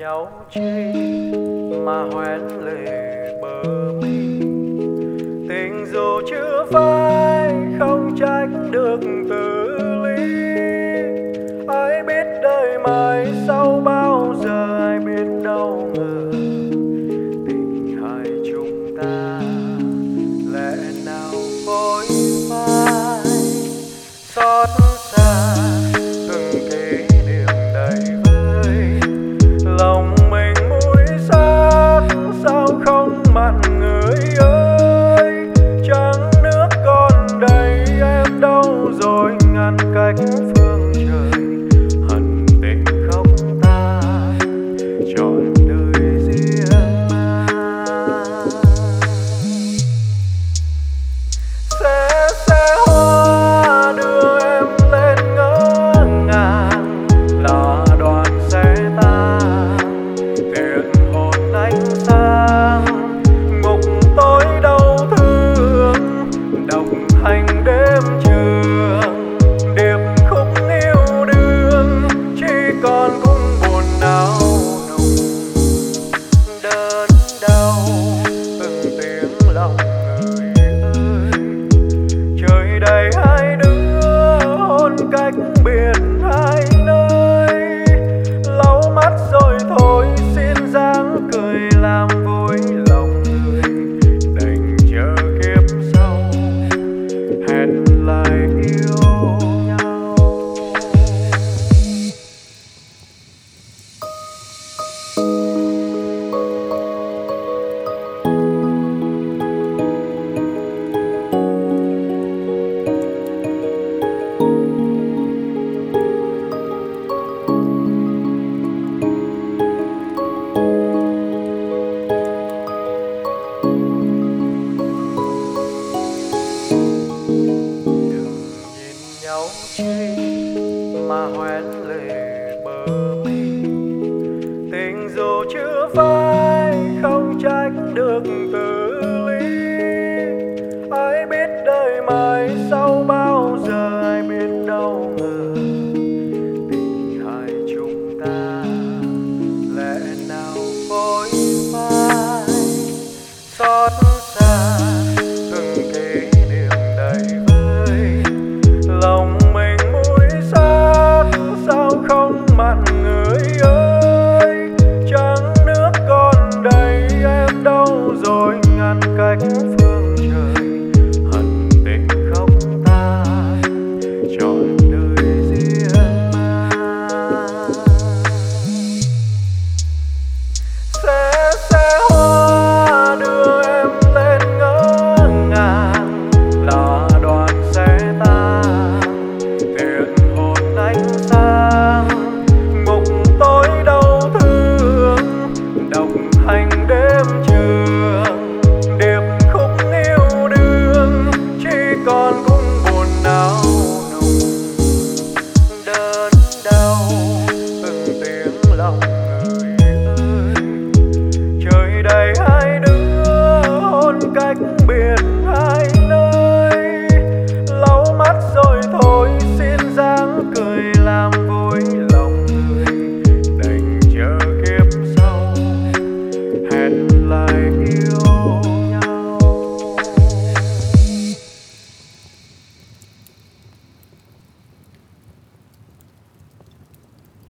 nhau chi mà hoen lệ bờ mi. Tình dù chưa phai không trách được tự lý. Ai biết đời mai sau bao giờ, ai biết đâu ngờ tình hai chúng ta lẽ nào phôi phai. Xót xa từng kỷ niệm đầy vơi, lòng mình mũi sắc sao không mặn người ơi. Trăng nước còn đây em đâu rồi, ngăn cách phương trời hận tình khóc tan trọn đời riêng mai. Sẽ hoa đưa em lên ngỡ ngàng, là đoàn xe tan tiện hồn ánh sáng. Ngục tối đau thương độc hành đêm trường, điệp khúc yêu đương chỉ còn cung buồn não nùng. Đớn đau từng tiếng lòng người ơi, trời đầy hai đứa hôn cách biệt hai nơi. Lau mắt rồi thôi xin dáng cười làm vui lòng người, đành chờ kiếp sau hẹn lại yêu nhau. Đừng nhìn nhau chi mà hoen lệ bờ mi.